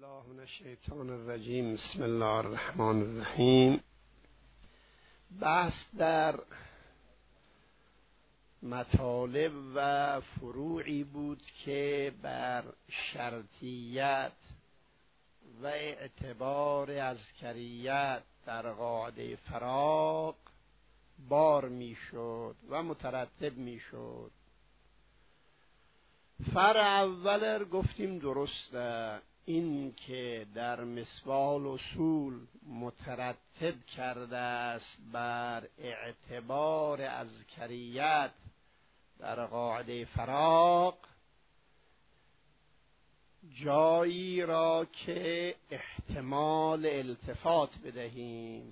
الله من الشیطان الرجیم. بسم الله الرحمن الرحیم. بحث در مطالب و فروعی بود که بر شرطیت و اعتبار اذکریت در قاعده فراق بار میشد و مترتب میشد. فرع اول گفتیم درسته، این که در مصباح الاصول مترتب کرده است بر اعتبار اذکریت در قاعده فراق جایی را که احتمال التفات بدهیم.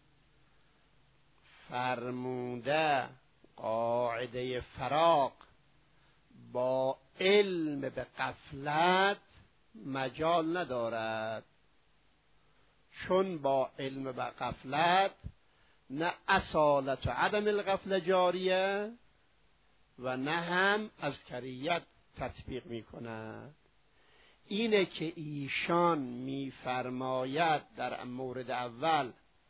فرموده قاعده فراق با علم به غفلت مجال ندارد، چون با علم به غفلت نه اصالت و عدم الغفله جاریه و نه هم اذکریت تطبیق می کند. اینه که ایشان می فرماید در مورد اول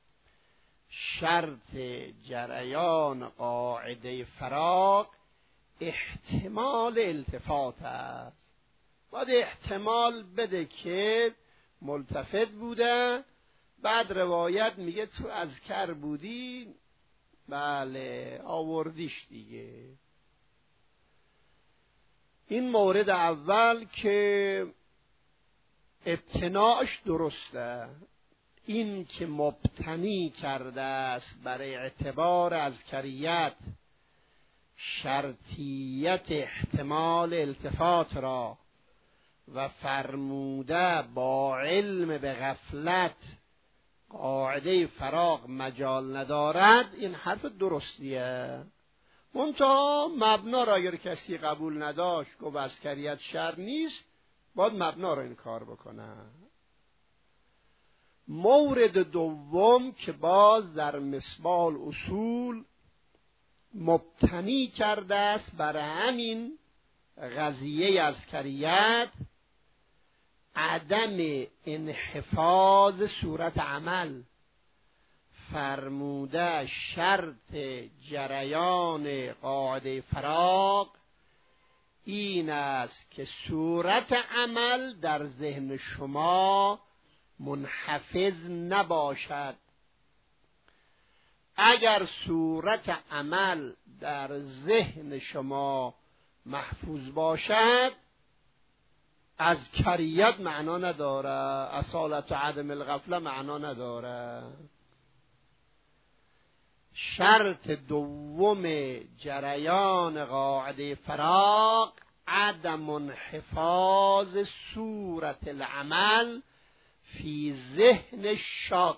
شرط جریان قاعده فراق احتمال التفات است. باید احتمال بده که ملتفت بوده، بعد روایت میگه تو اذکر بودی، بله آوردیش دیگه. این مورد اول که ابتناعش درسته، این که مبتنی کرده است برای اعتبار اذکریت شرطیت احتمال التفات را و فرموده با علم به غفلت قاعده فراق مجال ندارد، این حرف درستیه. منتها مبنا را اگر کسی قبول نداشت گفت اذکریت شرط نیست، باید مبنا را انکار بکنه. مورد دوم که باز در مصباح الاصول مبتنی کرده است بر همین قضیه اذکریت عدم انحفاظ صورت عمل. فرموده شرط جریان قاعده فراق این است که صورت عمل در ذهن شما منحفظ نباشد. اگر صورت عمل در ذهن شما محفوظ باشد اذکریت معنا نداره، اصالت و عدم الغفله معنا نداره. شرط دوم جریان قاعده فراق عدم انحفاظ صورت العمل فی ذهن شاک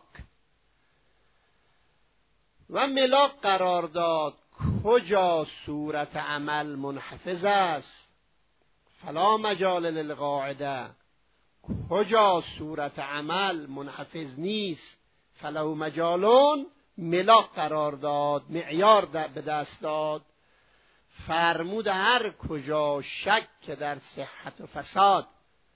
و ملاک قرار داد کجا صورت عمل منحفظ است فلا مجال للقاعده، کجا صورت عمل منحفظ نیست فلو مجالون، ملاک قرار داد، معیار به دست داد. فرمود هر کجا شک در صحت و فساد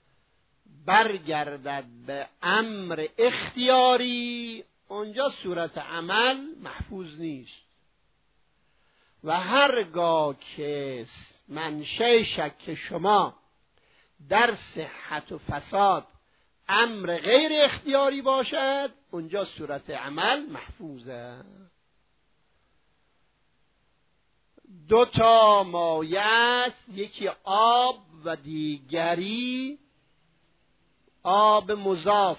برگردد به امر اختیاری، اونجا صورت عمل محفوظ نیست. و هرگاه که منشأ شک شما در صحت و فساد امر غیر اختیاری باشد اونجا صورت عمل محفوظه. دو تا مایه است، یکی آب و دیگری آب مضاف.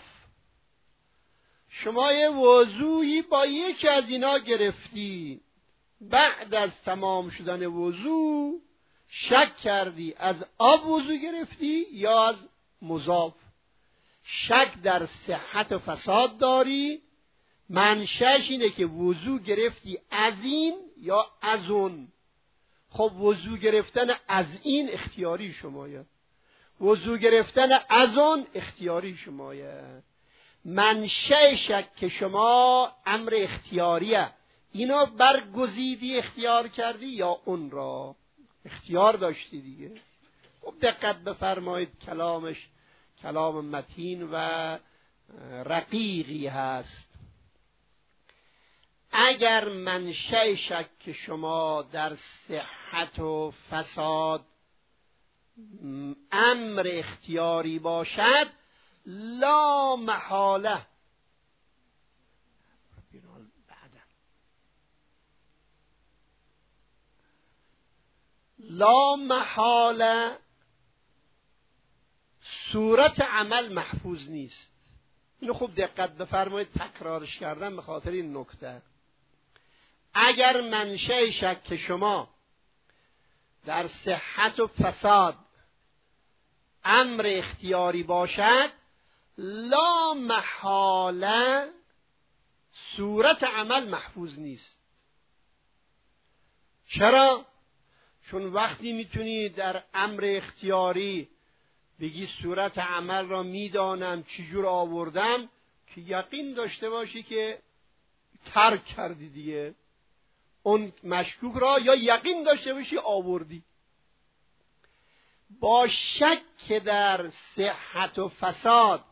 شما یه وضویی با یکی از اینا گرفتی، بعد از تمام شدن وضو شک کردی از آب وضو گرفتی یا از مضاف. شک در صحت و فساد داری، منشأش اینه که وضو گرفتی از این یا از اون. خب وضو گرفتن از این اختیاری شمایه، وضو گرفتن از اون اختیاری شمایه. منشأ شک شما امر اختیاریه، اینو برگزیدی اختیار کردی یا اون را اختیار داشتی دیگه. خب دقت بفرمایید کلامش کلام متین و رقیقی هست. اگر منشأ شک شما در صحت و فساد امر اختیاری باشد، لا محاله صورت عمل محفوظ نیست. اینو خوب دقت بفرمایید، تکرارش کردم به خاطر این نکته. اگر منشأ شک شما در صحت و فساد امر اختیاری باشد، لا محاله صورت عمل محفوظ نیست. چرا؟ چون وقتی میتونی در امر اختیاری بگی صورت عمل را میدانم چجور آوردم، که یقین داشته باشی که ترک کردی دیگه، اون مشکوک را یا یقین داشته باشی آوردی. با شک در صحت و فساد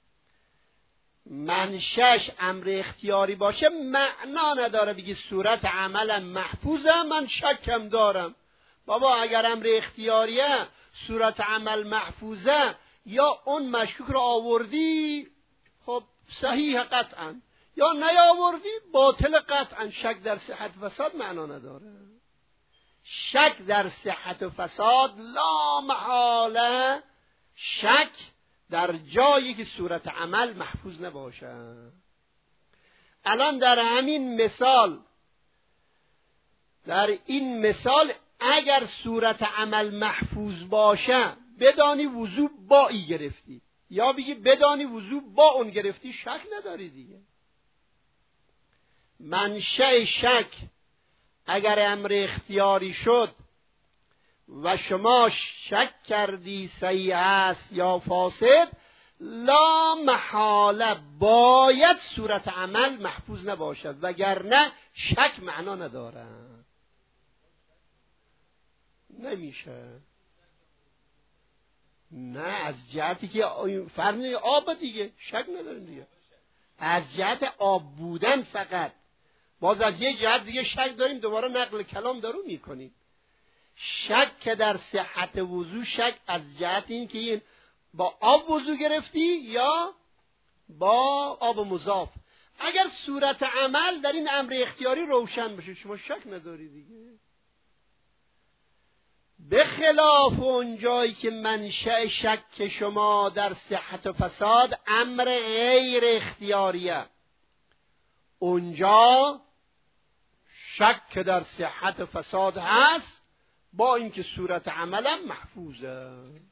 منشأش امر اختیاری باشه، معنا نداره بگی صورت عملم محفوظه من شکم دارم. بابا اگر امر اختیاریه صورت عمل محفوظه یا اون مشکوک رو آوردی، خب صحیح قطعا، یا نیاوردی باطل قطعا. شک در صحت و فساد معنا نداره. شک در صحت و فساد لا محاله شک در جایی که صورت عمل محفوظ نباشه. الان در این مثال اگر صورت عمل محفوظ باشه بدانی وضو با ای گرفتی، یا بگی بدانی وضو با اون گرفتی، شک نداری دیگه. منشأ شک اگر امر اختیاری شد و شما شک کردی صحیح است یا فاسد، لا محاله باید صورت عمل محفوظ نباشد، وگرنه شک معنا نداره. نمیشه. نه، از جهتی که فرمی آب دیگه شک نداریم دیگه، از جهت آب بودن فقط. باز از یه جهت دیگه شک داریم، دوباره نقل کلام دارو میکنیم. شک که در صحت وضو، شک از جهت این که این با آب وضو گرفتی یا با آب مضاف. اگر صورت عمل در این امر اختیاری روشن بشه شما شک نداری دیگه. به خلاف اون جایی که منشأ شک شما در صحت و فساد امر غیر اختیاریه، اونجا شک در صحت و فساد هست با اینکه صورت عملم محفوظه.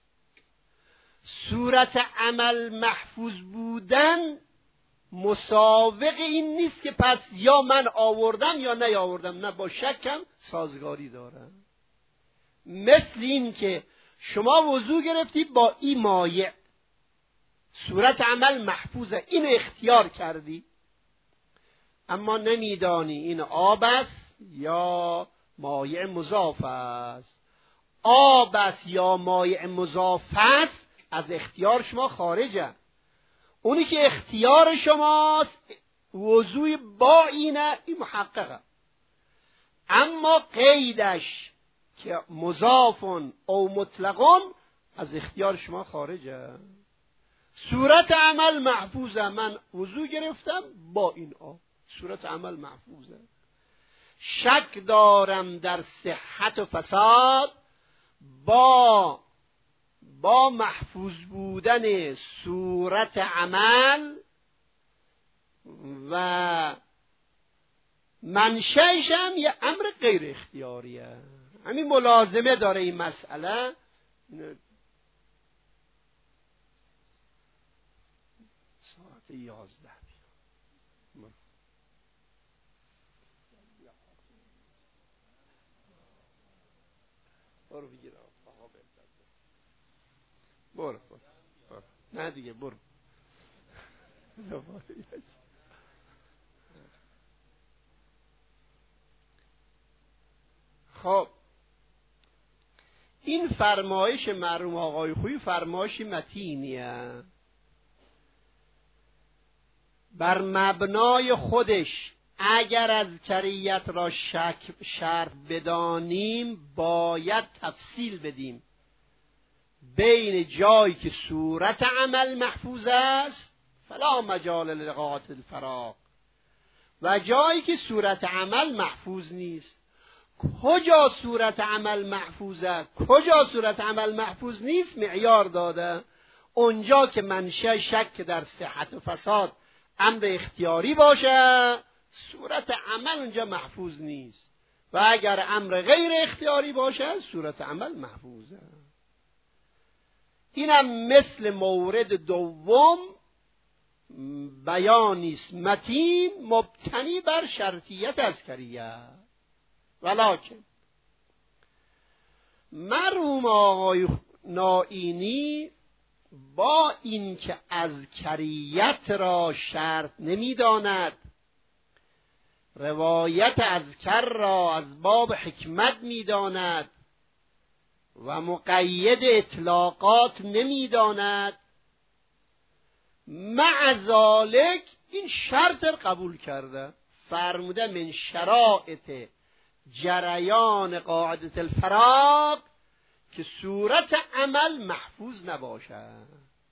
صورت عمل محفوظ بودن مساوق این نیست که پس یا من آوردم یا نیاوردم، نه، با شکم سازگاری داره. مثل این که شما وضو گرفتی با این مایع، صورت عمل محفوظه، اینو اختیار کردی، اما نمیدانی این آب است یا مایع مضاف است. آب است یا مایع مضاف است از اختیار شما خارجه. اونی که اختیار شماست وضوی با اینه، این محققه. اما قیدش که مضافون او مطلقون از اختیار شما خارجه. صورت عمل محفوظه، من وضو گرفتم با این آب، صورت عمل محفوظه. شک دارم در صحت و فساد با محفوظ بودن صورت عمل و منشأش هم یه امر غیر اختیاریه. همین ملازمه داره این مسئله. ساعت 11 برو بگیر برو نه دیگه برو. خب این فرمایش مرحوم آقای خویی فرمایش متینیه، بر مبنای خودش اگر از کریت را شرط بدانیم باید تفصیل بدیم بین جایی که صورت عمل محفوظ است فلا مجال للغات الفراق و جایی که صورت عمل محفوظ نیست. کجا صورت عمل محفوظه کجا صورت عمل محفوظ نیست معیار داده. اونجا که منشأ شک در صحت و فساد امر اختیاری باشه صورت عمل اونجا محفوظ نیست و اگر امر غیر اختیاری باشه صورت عمل محفوظه. اینم مثل مورد دوم بیانی است متین مبتنی بر شرطیت اذکریه. ولکن مرحوم آقای نائینی با اینکه اذکریت را شرط نمی‌داند، روایت اذکر را از باب حکمت می‌داند و مقید اطلاقات نمی‌داند، مع ذالک این شرط قبول کرده. فرموده من شرائط جریان قاعده الفراق که صورت عمل محفوظ نباشد.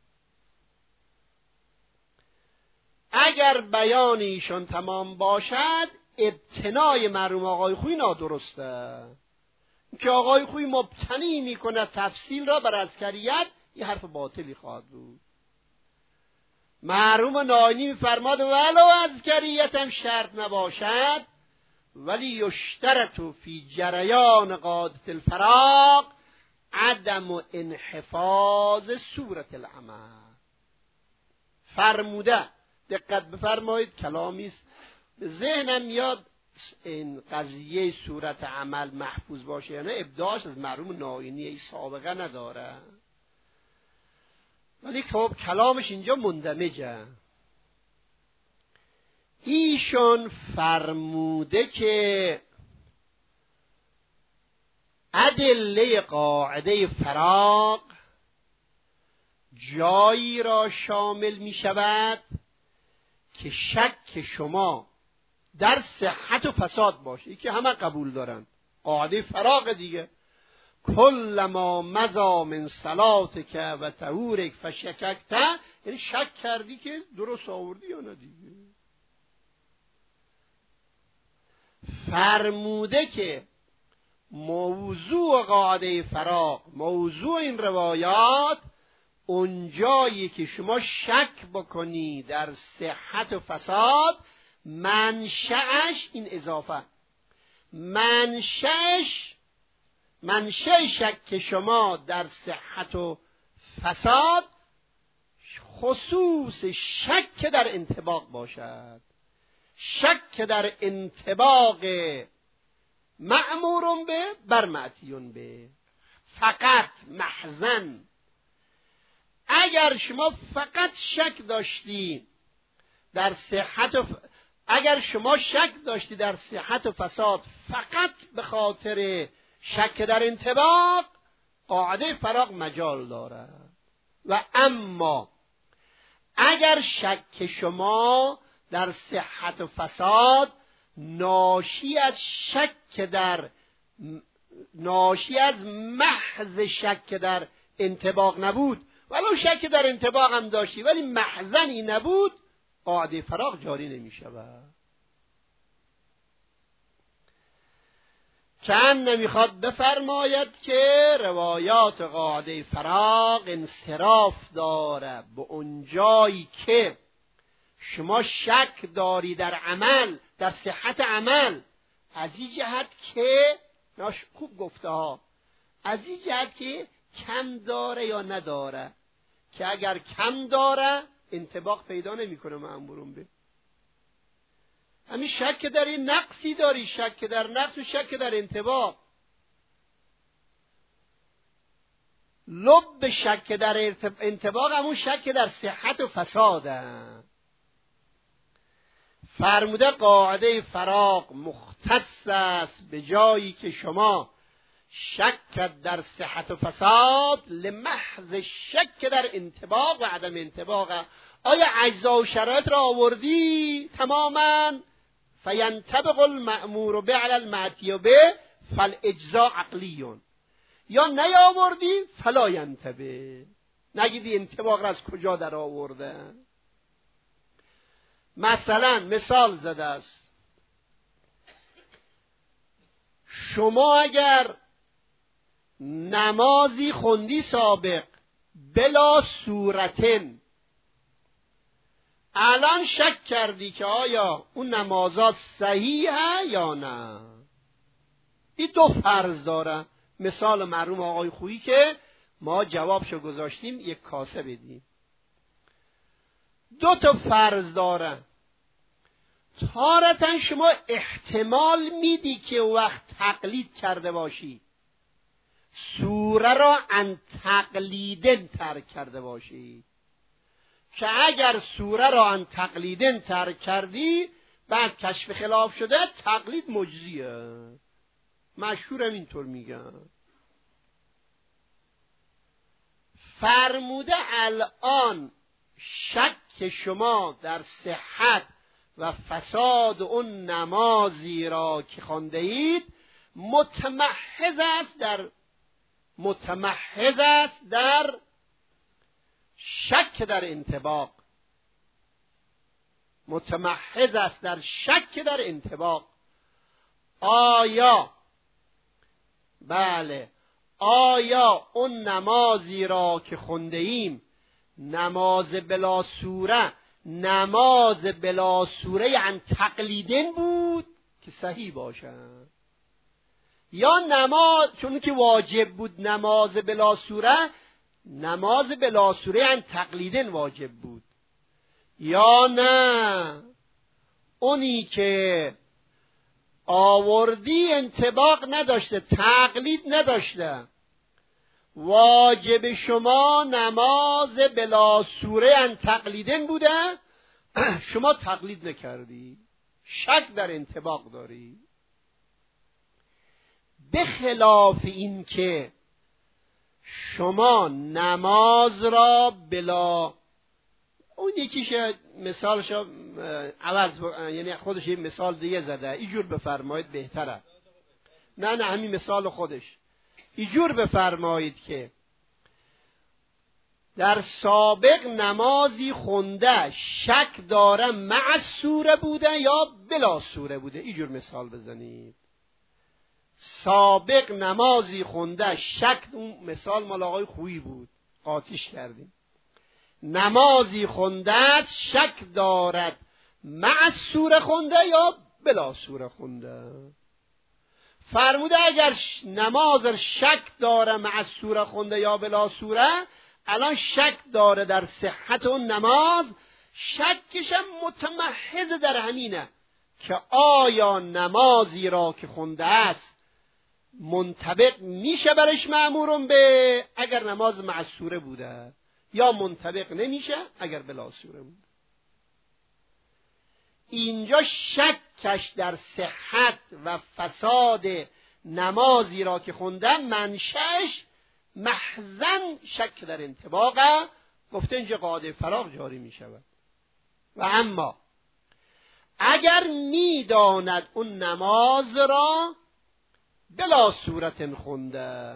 اگر بیان ایشان تمام باشد ابتنای مرحوم آقای خویی نادرسته که آقای خویی مبتنی میکنه تفصیل را بر اذکریت، یه حرف باطلی خواهد بود. مرحوم نائینی میفرماد ولو اذکریت هم شرط نباشد ولی یشترط فی جریان قاعده الفراق عدم انحفاظ صورت العمل. فرموده، دقت بفرمایید کلامی است به ذهنم میاد این قضیه صورت عمل محفوظ باشه یعنی ابداعش از مرحوم نائینی ای سابقه نداره، ولی خب کلامش اینجا مندمجه. ایشون فرموده که ادله قاعده فراق جایی را شامل می شود که شک شما در صحت و فساد باشه، این که همه قبول دارن، قاعده فراق دیگه. کل ما مضا من صلاتک و طهورک فشککت، یعنی شک کردی که درست آوردی یا نه دیگه. فرموده که موضوع قاعده فراق، موضوع این روایات اونجایی که شما شک بکنی در صحت و فساد، منشأش این اضافه، منشأ شک شما در صحت و فساد خصوص شک در انطباق باشد. شک در انطباق مأمور به بر معصیون به، فقط محضن. اگر شما فقط شک داشتی در صحت اگر شما شک داشتی در صحت و فساد فقط به خاطر شک در انطباق، قاعده فراق مجال دارد. و اما اگر شک شما در صحت و فساد ناشی از محض شک در انطباق نبود، ولو شک در انطباق هم داشتی ولی محضنی نبود، قاعده فراق جاری نمی شود. چند نمیخواد بفرماید که روایات قاعده فراق انصراف داره به اون جایی که شما شک داری در عمل، در صحت عمل، از این جهت که خوب گفته ها، از این جهت که کم داره یا نداره، که اگر کم داره انطباق پیدا نمیکنه مأمورون به. همین شک در این نقصی داری، شک در نقص و شک در انطباق. لب شک در انطباق همون شک در صحت و فساده. فرموده قاعده فراق مختص است به جایی که شما شک در صحت و فساد لمحض شک در انطباق و عدم انطباق. آیا اجزا و شرایط را آوردی تماما؟ فینطبق المأمور به علی المعطی به فالاجزاء عقلیون. یا نیاوردی فلا ینطبق، نگیدی انطباق را از کجا در آورده. مثلا مثال زده است، شما اگر نمازی خوندی سابق بلا صورتن، الان شک کردی که آیا اون نمازات صحیحه یا نه. این دو فرض داره. مثال مرحوم آقای خویی که ما جوابشو گذاشتیم یک کاسه بدیم. دو تا فرض داره. تارتا شما احتمال میدی که وقت تقلید کرده باشی سوره را ان تقلیدن ترک کرده باشی، که اگر سوره را ان تقلیدن ترک کردی بعد کشف خلاف شده تقلید مجزیه. مشهورم اینطور میگن. فرموده الان شک شما در صحت و فساد اون نمازی را که خوانده اید متمحض است در شک در انطباق. متمحض است در شک در انطباق. آیا بله، آیا اون نمازی را که خونده ایم نماز بلا سوره، نماز بلا سوره عن تقلیدن بود که صحیح باشد، یا نماز چون که واجب بود نماز بلا سوره، نماز بلا سوره عن تقلیدن واجب بود، یا نه اونی که آوردی انطباق نداشته، تقلید نداشته، واجب شما نماز بلا سوره ان تقلیدن بوده، شما تقلید نکردی، شک در انطباق داری. به خلاف این که شما نماز را بلا، اون یکیش مثالش عوض، یعنی خودش یه مثال دیگه زده، اینجور بفرمایید بهتره. نه همین مثال خودش. اینجور بفرمایید که در سابق نمازی خونده شک داره مع سوره بوده یا بلا سوره بوده. اینجور مثال بزنید. سابق نمازی خونده شک، اون مثال مال آقای خویی بود قاطیش کردیم. نمازی خونده شک دارد مع سوره خونده یا بلا سوره خونده. فرموده اگر نماز شک داره مع سوره خونده یا بلا سوره، الان شک داره در صحت اون نماز، شکش هم متمحض در همینه که آیا نمازی را که خونده است منطبق میشه برش مأمورم به اگر نماز مع سوره بوده، یا منطبق نمیشه اگر بلا سوره بوده. اینجا شکش در صحت و فساد نمازی را که خونده منشأش محضن شک در انطباق، گفته اینجا قاعده فراغ جاری می شود. و اما اگر می داند اون نماز را بلا صورت خونده،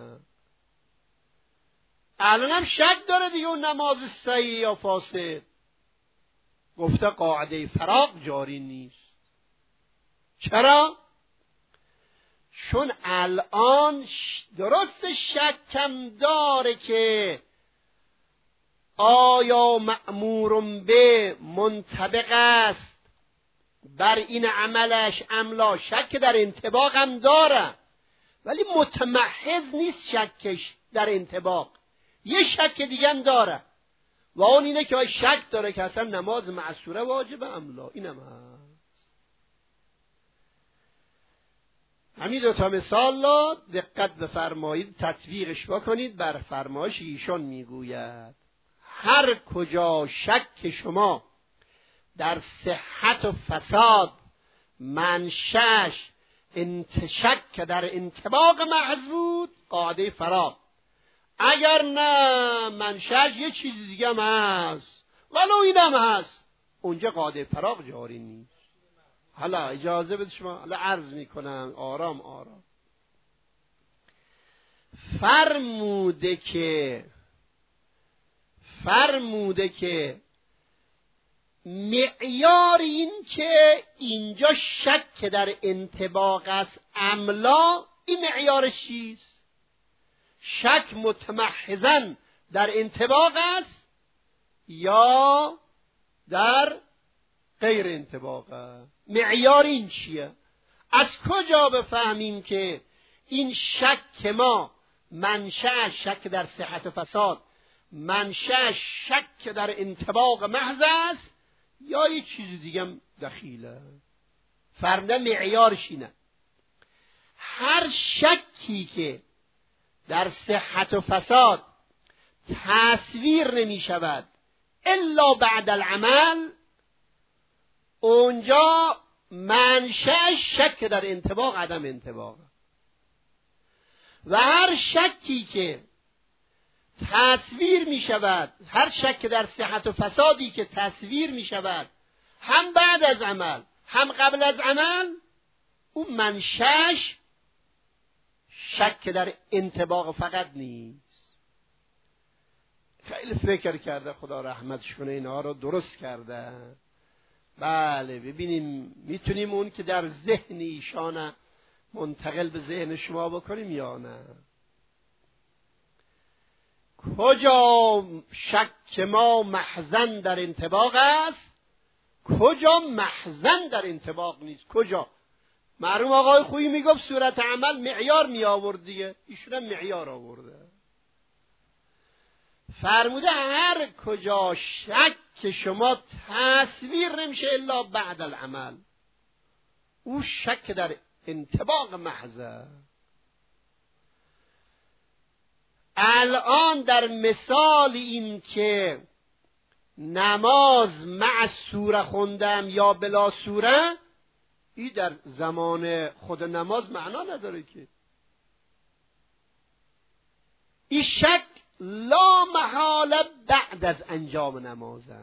الان هم شک داره دیگه اون نماز صحیح یا فاسد، گفته قاعده فراغ جاری نیست. چرا؟ چون الان درست شکم داره که آیا مأمور به منطبق است بر این عملش املا، شک در انطباق هم داره ولی متمحض نیست شکش در انطباق، یه شک دیگه هم داره و اون اینه که شک داره که اصلا نماز معصوره واجبه املا. اینم هست. همین دو تا مثال را دقت بفرمایید، تطبیقش بکنید بر فرمایش ایشان. میگوید هر کجا شک شما در صحت و فساد منشأش شک در انطباق محض بود قاعده فراغ. اگر نه منشأش یه چیز دیگه هم هست ولو اینم هست، اونجا قاعده فراغ جاری نیست. حالا اجازه بده شما، حالا عرض میکنم آرام آرام. فرموده که معیار این که اینجا شک در انطباق است املا، این معیارش چیست؟ شک متمحضن در انطباق است یا در غیر انطباق است؟ معیار این چیه؟ از کجا بفهمیم که این شک ما منشأ شک در صحت و فساد، منشأ شک در انطباق محض است یا یه چیز دیگه هم دخیله؟ فرموده معیارش اینه هر شکی که در صحت و فساد تصویر نمی شود الا بعد العمل، اونجا منشأ شک در انطباق عدم انطباق. و هر شکی که تصویر می شود، هر شک در صحت و فسادی که تصویر می شود هم بعد از عمل هم قبل از عمل، اون منشأش شک در انطباق فقط نیست. خیلی فکر کرده، خدا رحمتش کنه، اینها رو درست کرده. بله ببینیم میتونیم اون که در ذهن ایشانه منتقل به ذهن شما بکنیم یا نه. کجا شک ما محزن در انطباق است، کجا محزن در انطباق نیست؟ کجا؟ مرحوم آقای خویی میگفت صورت عمل معیار می آورد دیگه، ایشون هم معیار آورده. فرموده هر کجا شک شما تصویر نمیشه الا بعد العمل، او شک در انطباق محضه. الان در مثال این که نماز مع سوره خوندم یا بلا سوره، این در زمان خود نماز معنا نداره که. این شک لا محاله بعد از انجام نمازه.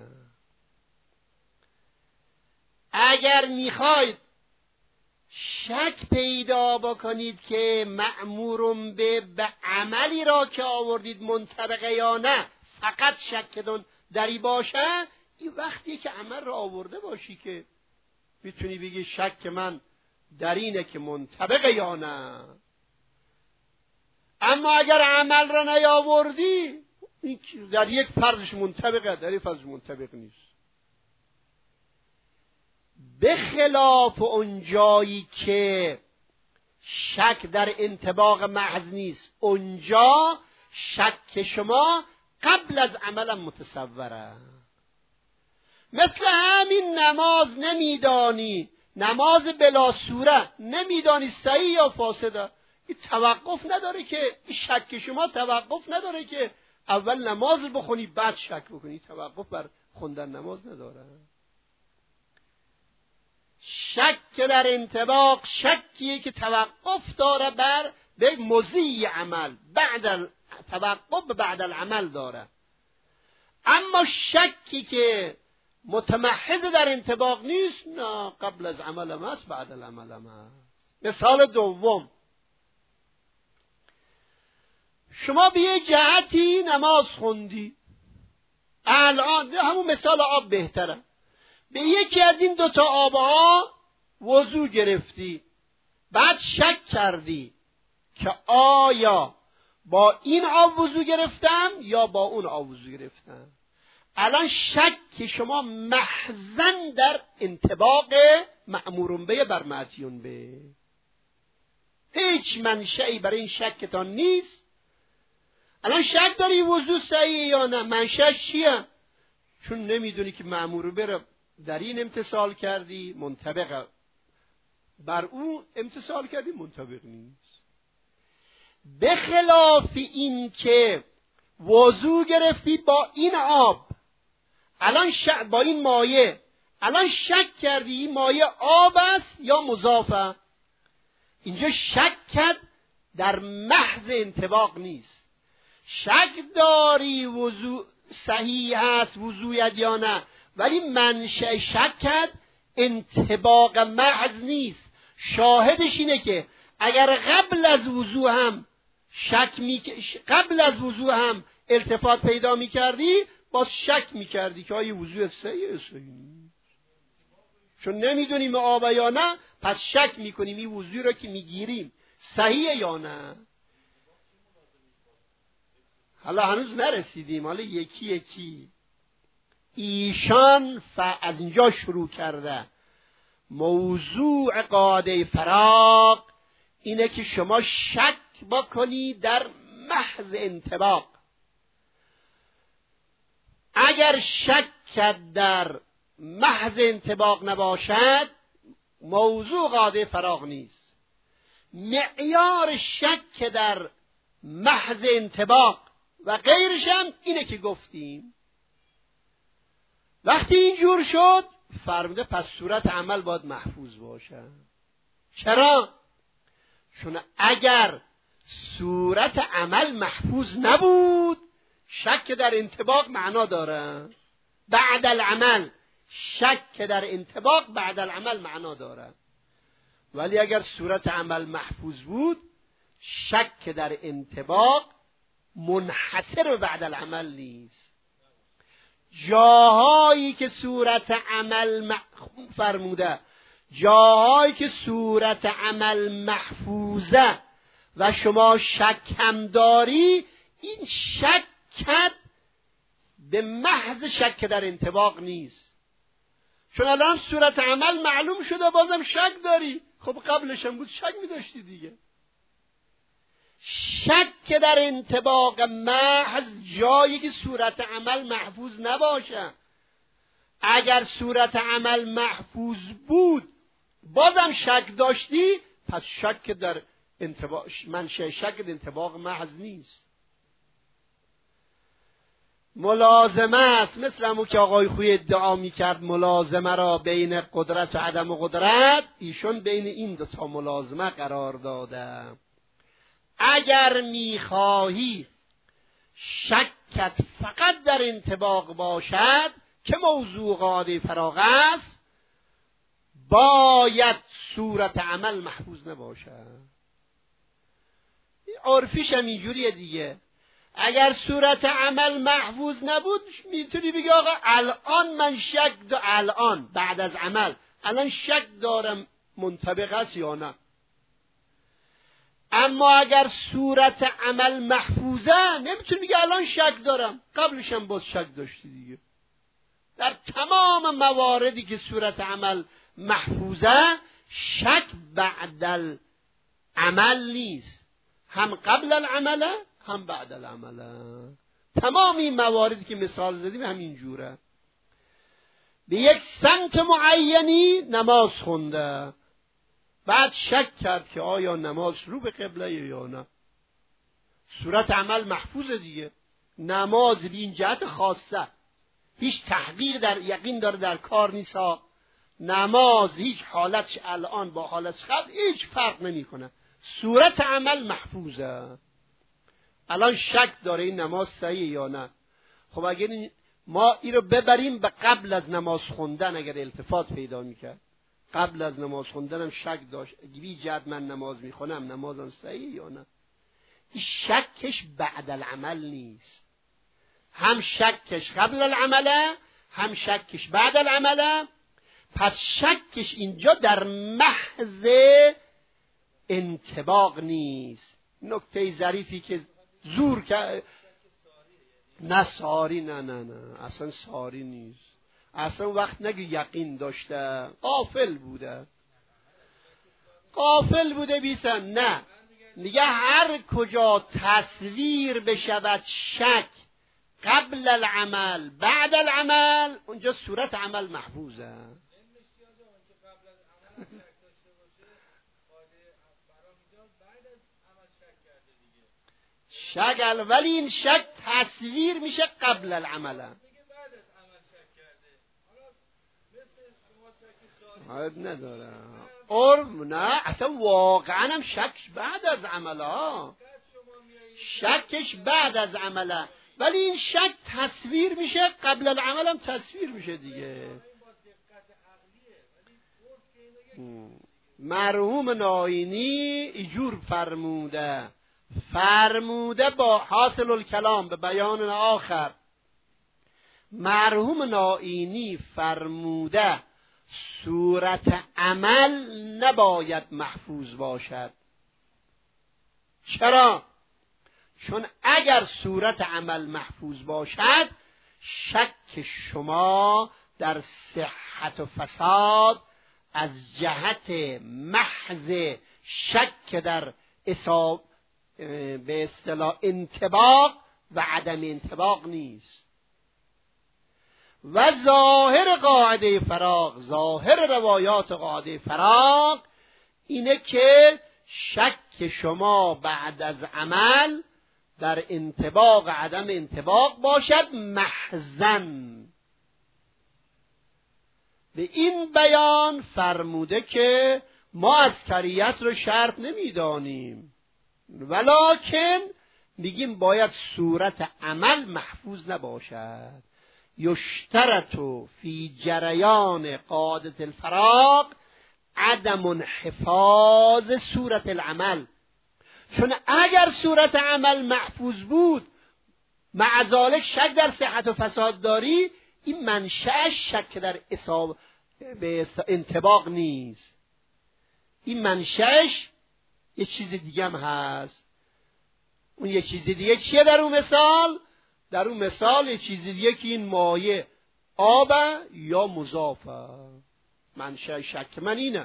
اگر میخواید شک پیدا بکنید که مأمورم به عملی را که آوردید منطبقه یا نه، فقط شکتون دری باشه، این وقتی که عمل را آورده باشی که میتونی بگی شک من در اینه که منطبقه یا نه. اما اگر عمل را نیاوردی، در یک فرضش منطبقه، در یک فرضش منطبق نیست. به خلاف اون جایی که شک در انطباق محض نیست، اونجا شک شما قبل از عملم متصوره. مثل همین نماز نمیدانی، نماز بلا سوره نمیدانی صحیح یا فاسده، این توقف نداره که، این شک شما توقف نداره که اول نماز بخونی بعد شک بکنی، توقف بر خوندن نماز نداره. شک در انطباق شکیه که توقف داره بر به مضی عمل، بعد توقف بعد العمل داره. اما شکی که متمحض در انطباق نیست، نه قبل از عمل هم هست بعد العمل هم هست. مثال دوم، شما به یه جهتی نماز خوندی، الان همون مثال آب بهتره، به یکی از این دوتا آبها وضو گرفتی، بعد شک کردی که آیا با این آب وضو گرفتم یا با اون آب وضو گرفتم. الان شک شما محزن در انطباق مأمورون به بر معصیون به، هیچ منشأی برای این شکتان نیست. الان شک داری وضو صحیح یا نه، منشأش چیه؟ چون نمیدونی که مأمور به در این امتثال کردی منطبق، بر اون امتثال کردی منطبق نیست. به خلاف این که وضو گرفتی با این آب، الان با این مایه، الان شک کردی این مایه آب است یا مضافه. اینجا شک در محض انطباق نیست. شک داری وضو صحیح هست وضویت یا نه، ولی منشأ شک انطباق محض نیست. شاهدش اینه که اگر قبل از وضو هم قبل از وضو هم التفات پیدا میکردی، باز شک میکردی که آیا وضو صحیح نیست. چون نمیدونیم آب یا نه، پس شک میکنیم این وضوی رو که میگیریم صحیح یا نه. حالا هنوز نرسیدیم، حالا یکی یکی. ایشان از اینجا شروع کرده. موضوع قاعده فراق اینه که شما شک بکنی در محض انطباق. اگر شک در محض انطباق نباشد، موضوع قاعده فراق نیست. معیار شک در محض انطباق و غیرش هم اینه که گفتیم. وقتی اینجور شد فرموده پس صورت عمل باید محفوظ باشه. چرا؟ چون اگر صورت عمل محفوظ نبود، شک در انطباق معنا داره. بعد العمل شک در انطباق بعد العمل معنا داره. ولی اگر صورت عمل محفوظ بود، شک در انطباق منحصر به بعد العمل نیست. جاهایی که صورت عمل فرموده، جاهایی که صورت عمل محفوظه و شما شک هم داری، این شکت به محض شک در انطباق نیست. چون الان صورت عمل معلوم شده بازم شک داری، خب قبلش هم بود شک می داشتی دیگه. شک در انطباق محض جایی که صورت عمل محفوظ نباشه. اگر صورت عمل محفوظ بود بازم شک داشتی، پس شک در انطباق منشأ شک در انطباق محض نیست. ملازمه است، مثل همون که آقای خوی ادعا میکرد ملازمه را بین قدرت و عدم قدرت، ایشون بین این دو تا ملازمه قرار داده. اگر میخواهی شکت فقط در انطباق باشد که موضوع قاعده فراق است، باید صورت عمل محفوظ نباشد. عرفیش هم اینجوریه دیگه. اگر صورت عمل محفوظ نبود میتونی بگی آقا الان من الان بعد از عمل الان شک دارم منطبق است یا نه. اما اگر صورت عمل محفوظه نمیتونی بگی الان شک دارم، قبلش هم باز شک داشتی دیگه. در تمام مواردی که صورت عمل محفوظه، شک بعد العمل نیست، هم قبل العمله هم بعد العمله. تمام این مواردی که مثال زدیم همین جوره. به یک سمت معینی نماز خونده، بعد شک کرد که آیا نماز رو به قبله یا نه. صورت عمل محفوظه دیگه. نماز به این جهت خاصه، هیچ تحقیق در یقین داره در کار نیست. نماز هیچ حالتش الان با حالتش قبل هیچ فرق نمیکنه. صورت عمل محفوظه. الان شک داره این نماز صحیح یا نه. خب اگر ما این رو ببریم به قبل از نماز خوندن، اگر التفات پیدا میکرد قبل از نماز خوندنم شک داشت، بی جد من نماز میخونم نمازم صحیح یا نه، این شکش بعد العمل نیست. هم شکش قبل العمله هم شکش بعد العمله. پس شکش اینجا در محض انطباق نیست. نکته ظریفی که زور که نه ساری نه اصلا ساری نیست. اصلا وقت نگه یقین داشته، غافل بوده بیسن. نه میگه هر کجا تصویر بشود شک قبل العمل بعد العمل، اونجا صورت عمل محفوظه. شک ولی این شک تصویر میشه قبل العمل. نداره عرف نه، اصلا واقعا هم شک بعد از عمله، شکش بعد از عمله، ولی این شک تصویر میشه، قبل العمل هم تصویر میشه دیگه. مرحوم ناینی ایجور فرموده با حاصل الکلام به بیان آخر، مرحوم ناینی فرموده صورت عمل نباید محفوظ باشد. چرا؟ چون اگر صورت عمل محفوظ باشد، شک شما در صحت و فساد از جهت محض شک در به اصطلاح انطباق و عدم انطباق نیست. و ظاهر قاعده فراغ، ظاهر روایات قاعده فراغ اینه که شک شما بعد از عمل در انطباق عدم انطباق باشد محضاً. به این بیان فرموده که ما اذکریت رو شرط نمیدانیم، ولکن میگیم باید صورت عمل محفوظ نباشد. یشترط فی جریان قاعده الفراغ عدم انحفاظ صورت العمل، چون اگر صورت عمل محفوظ بود مع ذالک شک در صحت و فساد داری، این منشأش شک در به انطباق نیست، این منشأش یه چیز دیگه هم هست. اون یه چیز دیگه چیه در اون مثال؟ در اون مثال یه چیز دیگه که این مایه آب یا مضافه. منشأ شک من اینه،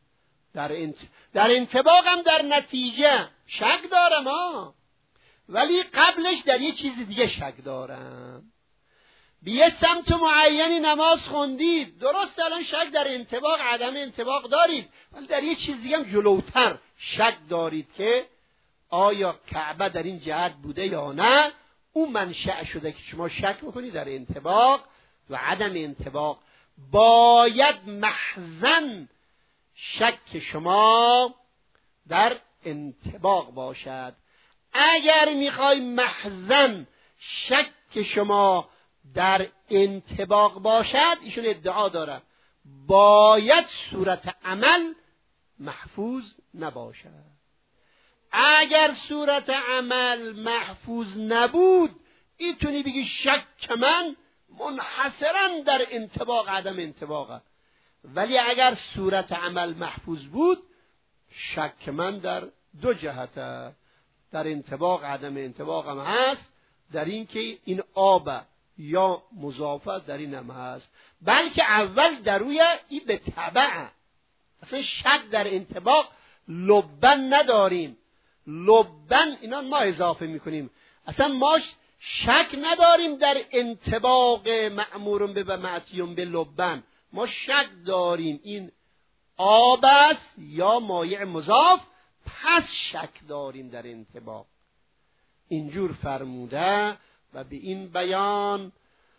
در انطباق هم در نتیجه شک دارم ولی قبلش در یه چیز دیگه شک دارم. بیه سمت معینی نماز خوندید، درست الان شک در انطباق عدم انطباق دارید، ولی در یه چیز دیگه هم جلوتر شک دارید که آیا کعبه در این جهت بوده یا نه. اون منشأ شده که شما شک بکنید در انطباق و عدم انطباق. باید محضاً شک شما در انطباق باشد. اگر میخوای محضاً شک شما در انطباق باشد، ایشون ادعا داره باید صورت عمل محفوظ نباشد. اگر صورت عمل محفوظ نبود، ایتونی بگی شک من منحصرا در انطباق عدم انطباقه، ولی اگر صورت عمل محفوظ بود، شک من در دو جهته، در انطباق عدم انطباق هم هست، در این که این آب یا مضافه در این هم هست، بلکه اول در روی ای به تبع. اصلا شک در انطباق لبن نداریم، لبن اینا ما اضافه میکنیم، اصلا ما شک نداریم در انطباق مأمورون به و معصیون به لبن. ما شک داریم این آب است یا مایع مضاف، پس شک داریم در انطباق. اینجور فرموده و به این بیان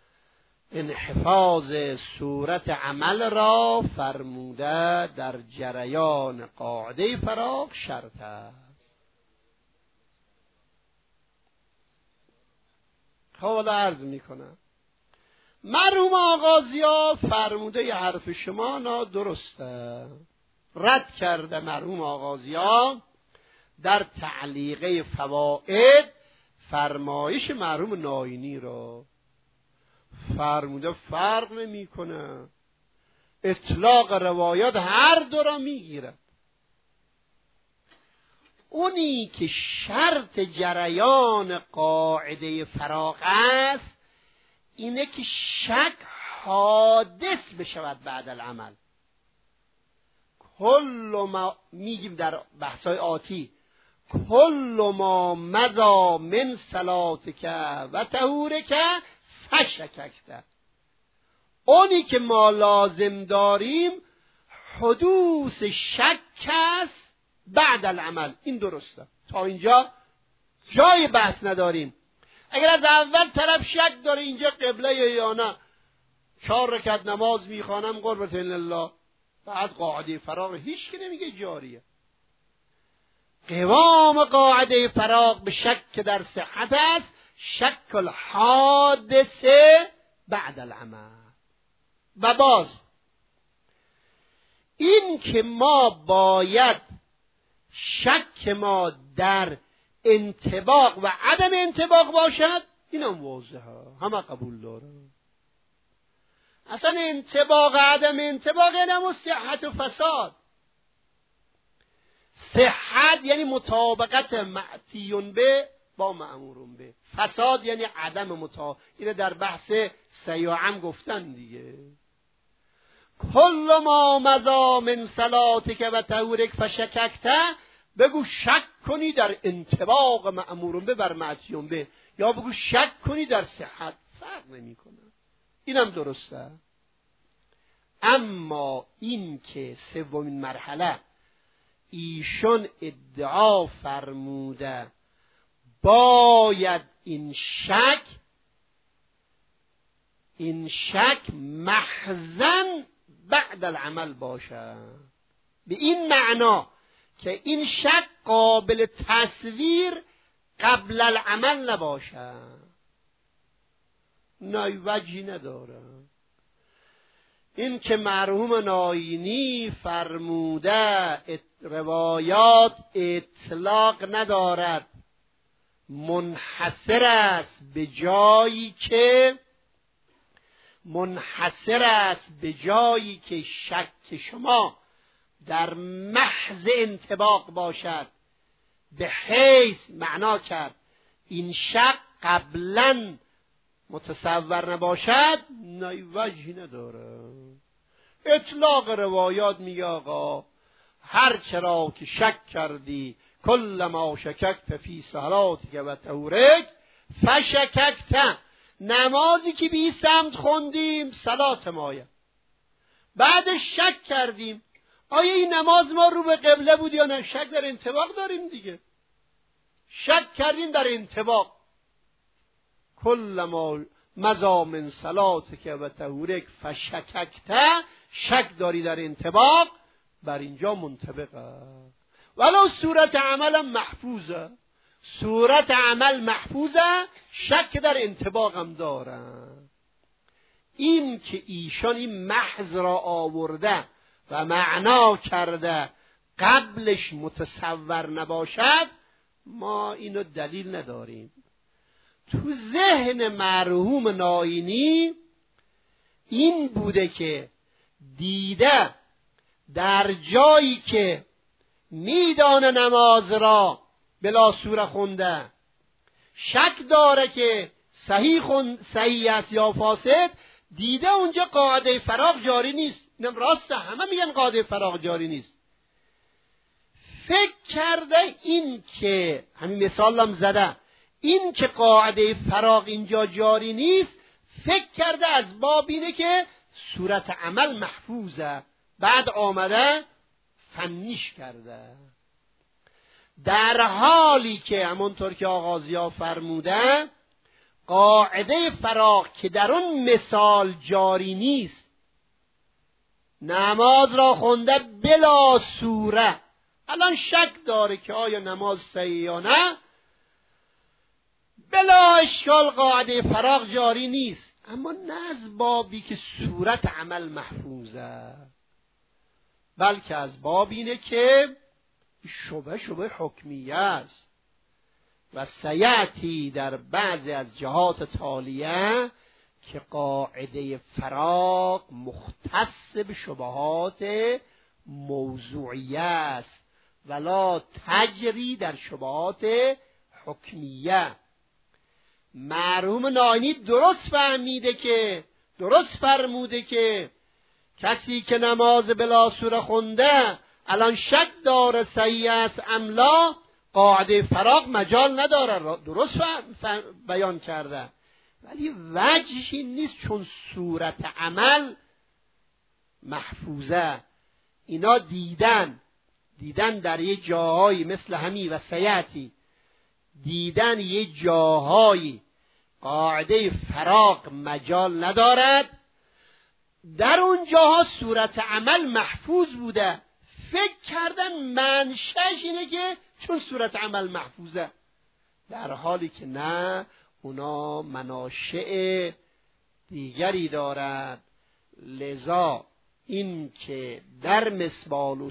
انحفاظ صورت عمل را فرموده در جریان قاعده فراغ شرط است. حالا عرض میکنم مرحوم آغازیا فرموده ی حرف شما نادرسته، رد کرده مرحوم آغازیا در تعلیقه فوائد فرمایش مرحوم ناینی را. فرموده فرق نمیکنه، اطلاق روایات هر دو را میگیرد. اونی که شرط جریان قاعده فراغ است اینه که شک حادث بشود بعد العمل. کل ما میگیم در بحثای آتی، کل ما مضا من صلاتک و طهورک فشککت. اونی که ما لازم داریم حدوث شک است بعد العمل. این درسته، تا اینجا جای بحث نداریم. اگر از اول طرف شک داره اینجا قبله یا نه، 4 رکعت نماز میخوانم قربت الله، بعد قاعده فراغ هیچ که نمیگه جاریه. قوام قاعده فراغ به شک در صحت است، شک الحادثه بعد العمل. و باز این که ما باید شک ما در انطباق و عدم انطباق باشد، اینم واضحه، همه قبول داره. اصلا انطباق عدم انطباق یعنی صحت و فساد. صحت یعنی مطابقت معتیون به با مأمورون به، فساد یعنی عدم مطابقت. اینه در بحث سیاعم گفتن دیگه. کل ما مضا من صلاتک و طهورک فشککت، بگو شک کنی در انطباق مأمورون به بر معتیون به، یا بگو شک کنی در صحت، فرق نمی کنه. اینم درسته. اما این که سومین مرحله ایشون ادعا فرموده باید این شک محضاً بعد العمل باشه، به این معنا که این شک قابل تصویر قبل العمل نباشه، نه وجهی نداره. این که مرحوم ناینی فرموده روایات اطلاق ندارد، منحصر است به جایی که شک شما در محض انطباق باشد، به حیث معنا کرد این شک قبلا متصور نباشد، نه وجهی نداره. اطلاق روایات میگه آقا هر چرا که شک کردی، کل ما شککت فی صلاتک و طهورک فشککت، نمازی که بی سمت خوندیم صلات مایه، بعدش شک کردیم آیا این نماز ما رو به قبله بود یا نه، شک در انطباق داریم دیگه، شک کردیم در انطباق. کل ما مضا من صلاتک و طهورک فشککت، شک داری در انطباق، بر اینجا منطبقه. ولو صورت عمل محفوظه، صورت عمل محفوظه، شک در انطباق هم داره. این که ایشان این محض را آورده و معنا کرده قبلش متصور نباشد، ما اینو دلیل نداریم. تو ذهن مرحوم ناینی این بوده که دیده در جایی که میدانه نماز را بلا سوره خونده، شک داره که صحیح است یا فاسد، دیده اونجا قاعده فراغ جاری نیست. اینم راسته، همه میگن قاعده فراغ جاری نیست. فکر کرده این که همین مثالم زده، این که قاعده فراغ اینجا جاری نیست، فکر کرده از باب اینه که صورت عمل محفوظه، بعد آمده فنیش کرده، در حالی که همونطور که آغازیا فرموده قاعده فراغ که در اون مثال جاری نیست، نماز را خونده بلا سوره، الان شک داره که آیا نماز صحیح یا نه، بلا اشکال قاعده فراغ جاری نیست، اما نه از بابی که صورت عمل محفوظه، بلکه از باب اینه که شبه حکمیه است. و سیعتی در بعضی از جهات تالیه که قاعده فراغ مختص به شبهات موضوعیه است ولا تجری در شبهات حکمیه. مرحوم ناینی درست فرموده که کسی که نماز بلا سوره خونده الان شک داره صحیح است ام لا، قاعده فراغ مجال نداره، درست بیان کرده، ولی وجهش این نیست چون صورت عمل محفوظه. اینا دیدن در یه جاهایی مثل همی و سیعتی، دیدن یه جاهایی قاعده فراغ مجال ندارد، در اونجاها صورت عمل محفوظ بوده، فکر کردن منشأش اینه که چون صورت عمل محفوظه، در حالی که نه، اونا مناشأ دیگری دارد. لذا این که در مصباح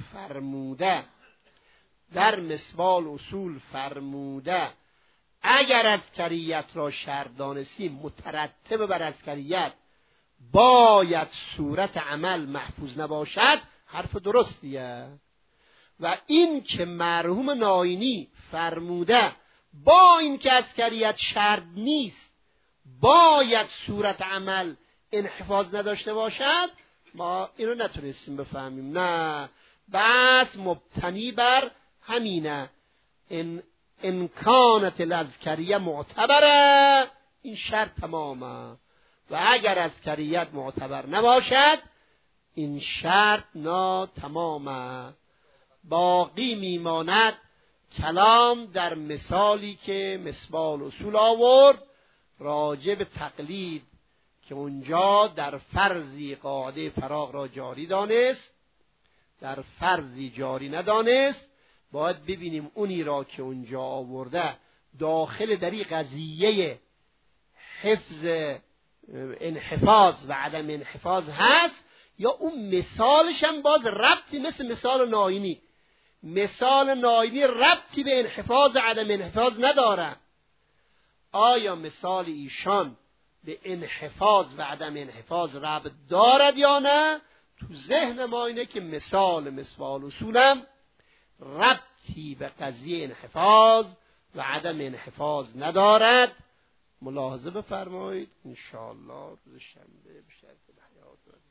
اصول فرموده اگر اذکریت را شرط دانستیم مترتب بر اذکریت باید صورت عمل محفوظ نباشد، حرف درستیه. و این که مرحوم ناینی فرموده با این که اذکریت شرط نیست باید صورت عمل انحفاظ نداشته باشد، ما اینو نتونستیم بفهمیم. نه، بس مبتنی بر همینه، ان کانت الاذکریه معتبره، این شرط تمامه. و اگر اذکریت معتبر نباشد این شرط ناتمامه. باقی میماند کلام در مثالی که مصباح اصول آورد راجع به تقلید، که اونجا در فرضی قاعده فراغ را جاری دانست، در فرضی جاری ندانست. باید ببینیم اونی را که اونجا آورده داخل در این قضیه حفظ انحفاظ و عدم انحفاظ هست، یا اون مثالش هم باز ربطی مثل مثال ناینی. مثال ناینی ربطی به انحفاظ عدم انحفاظ نداره. آیا مثال ایشان به انحفاظ و عدم انحفاظ ربط دارد یا نه؟ تو ذهن ما اینه که مثال مصباح اصولم ربطی به قضیه انحفاظ و عدم انحفاظ ندارد. ملاحظه بفرمایید. انشاءالله روز شنبه به شرط الحیات